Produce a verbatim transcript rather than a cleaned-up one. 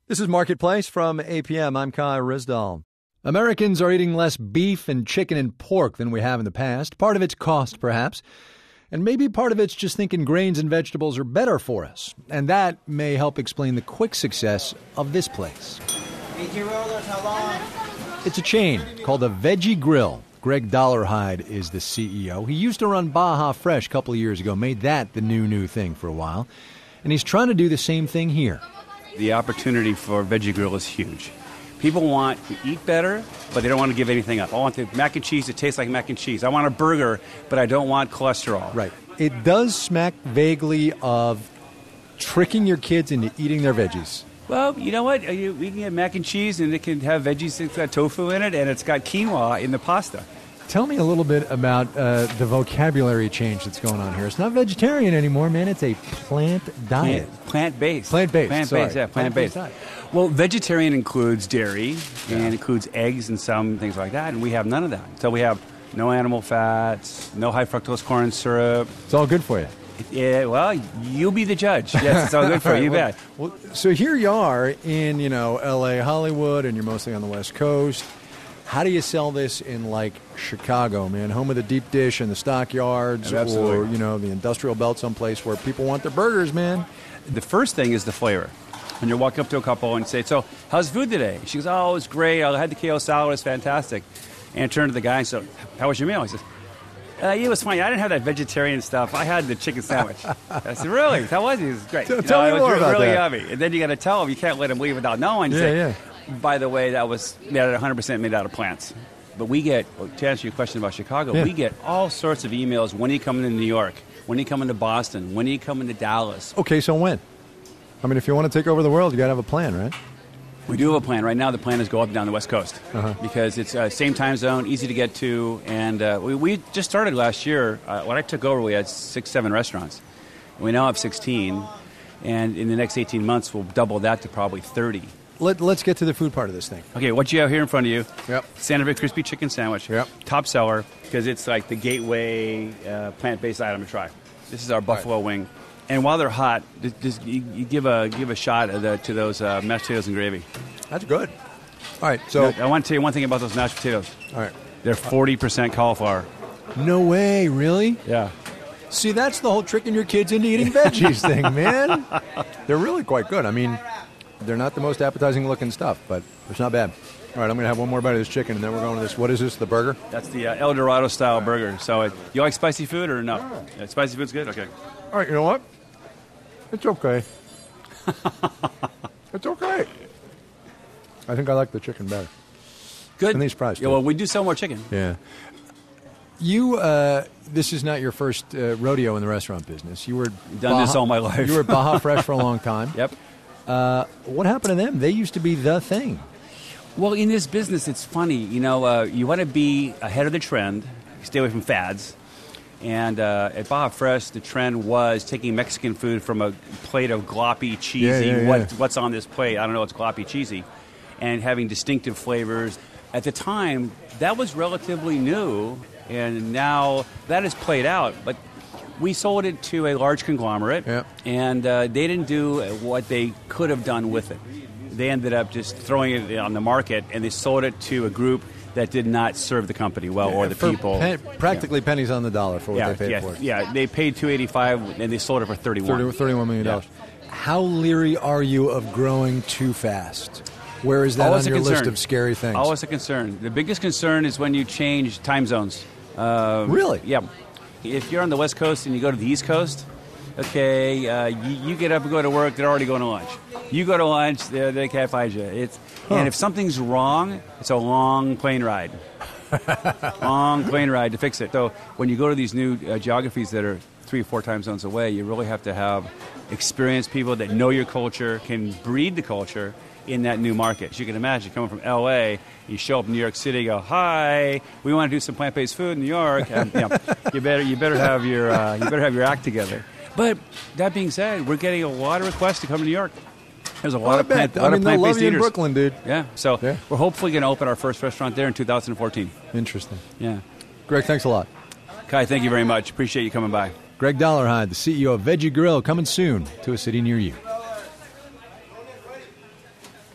This is Marketplace from A P M. I'm Kai Risdall. Americans are eating less beef and chicken and pork than we have in the past. Part of it's cost, perhaps. And maybe part of it's just thinking grains and vegetables are better for us. And that may help explain the quick success of this place. Veggie rollers, how long? It's a chain called the Veggie Grill. Greg Dollarhide is the C E O. He used to run Baja Fresh a couple of years ago, made that the new, new thing for a while. And he's trying to do the same thing here. The opportunity for Veggie Grill is huge. People want to eat better, but they don't want to give anything up. I want the mac and cheese to taste like mac and cheese. I want a burger, but I don't want cholesterol. Right. It does smack vaguely of tricking your kids into eating their veggies. Well, you know what? You, we can get mac and cheese, and it can have veggies. It's got tofu in it, and it's got quinoa in the pasta. Tell me a little bit about uh, the vocabulary change that's going on here. It's not vegetarian anymore, man. It's a plant diet. Plant, plant-based. Plant-based, Plant-based, sorry. yeah, plant-based. Plant-based Well, vegetarian includes dairy Yeah. and includes eggs and some things like that, and we have none of that. So we have no animal fats, no high fructose corn syrup. It's all good for you. Yeah, well, you'll be the judge. Yes, it's all good for you, you well, bet. Well, so here you are in, you know, L A, Hollywood, and you're mostly on the West Coast. How do you sell this in, like, Chicago, man? Home of the deep dish and the stockyards, Absolutely. or, you know, the industrial belt someplace where people want their burgers, man. The first thing is the flavor. When you walk up to a couple and say, so, how's food today? She goes, oh, it was great. I had the kale salad. It was fantastic. And I turned to the guy and said, how was your meal? He says, uh, yeah, it was funny. I didn't have that vegetarian stuff. I had the chicken sandwich. I said, really? How was it? It was great. Tell- You know, tell me it was more really, about really that. yummy. And then you got to tell them. You can't let them leave without knowing. You Yeah, say, yeah. by the way, that was made out one hundred percent made out of plants. But we get, to answer your question about Chicago, Yeah. we get all sorts of emails. When are you coming to New York? When are you coming to Boston? When are you coming to Dallas? Okay, so when? I mean, if you want to take over the world, you got to have a plan, right? We do have a plan. Right now, the plan is go up and down the West Coast Uh-huh. because it's uh, same time zone, easy to get to. And uh, we, we just started last year. Uh, when I took over, we had six, seven restaurants. We now have sixteen. And in the next eighteen months, we'll double that to probably thirty. Let, let's get to the food part of this thing. Okay, what you have here in front of you, Yep. Santa Fe Crispy Chicken Sandwich. Yep. Top seller because it's like the gateway uh, plant-based item to try. This is our buffalo wing. And while they're hot, just, just you, you give a give a shot of the, to those uh, mashed potatoes and gravy. That's good. All right, so... I want to tell you one thing about those mashed potatoes. All right. They're forty percent cauliflower. No way, really? Yeah. See, that's the whole tricking your kids into eating veggies thing, man. They're really quite good. I mean, they're not the most appetizing looking stuff, but it's not bad. All right, I'm going to have one more bite of this chicken, and then we're going to this. What is this, the burger? That's the uh, El Dorado style burger. So, uh, you like spicy food or no? Yeah, spicy food's good? Okay. All right, you know what? It's okay. It's okay. I think I like the chicken better. Good. And these fries, Yeah, too. well, we do sell more chicken. Yeah. You, uh, this is not your first uh, rodeo in the restaurant business. You were Done this all my life. You were at Baja Fresh for a long time. Yep. Uh, what happened to them? They used to be the thing. Well, in this business, it's funny. You know, uh, you want to be ahead of the trend, stay away from fads. And uh, at Baja Fresh, the trend was taking Mexican food from a plate of gloppy, cheesy, Yeah, yeah, yeah. What, what's on this plate? I don't know, it's gloppy, cheesy. And having distinctive flavors. At the time, that was relatively new, and now that has played out. But we sold it to a large conglomerate, Yeah. and uh, they didn't do what they could have done with it. They ended up just throwing it on the market, and they sold it to a group that did not serve the company well or the For people. pe- practically pennies on the dollar for what yeah, they paid yeah, for it. yeah. They paid two eighty-five, and they sold it for thirty-one. thirty, thirty-one million dollars. Yeah. How leery are you of growing too fast? Where is that Always on a your list concern. of scary things? Always a concern. The biggest concern is when you change time zones. Uh, Really? Yeah. If you're on the West Coast and you go to the East Coast, okay, uh, you, you get up and go to work, they're already going to lunch. You go to lunch, they they can't find you. It's, Huh. And if something's wrong, it's a long plane ride. long plane ride to fix it. So when you go to these new uh, geographies that are three or four time zones away, you really have to have experienced people that know your culture, can breed the culture in that new market. As you can imagine, coming from L A, you show up in New York City, go, hi, we want to do some plant-based food in New York. And, you know, you better you better have your uh, you better have your act together. But that being said, we're getting a lot of requests to come to New York. There's a lot Well, I of plant, bet. lot I mean, of they'll love plant-based you in eaters. Brooklyn, dude. Yeah, so Yeah. we're hopefully going to open our first restaurant there in two thousand fourteen. Interesting. Yeah. Greg, thanks a lot. Kai, thank you very much. Appreciate you coming by. Greg Dollarhide, the C E O of Veggie Grill, coming soon to a city near you.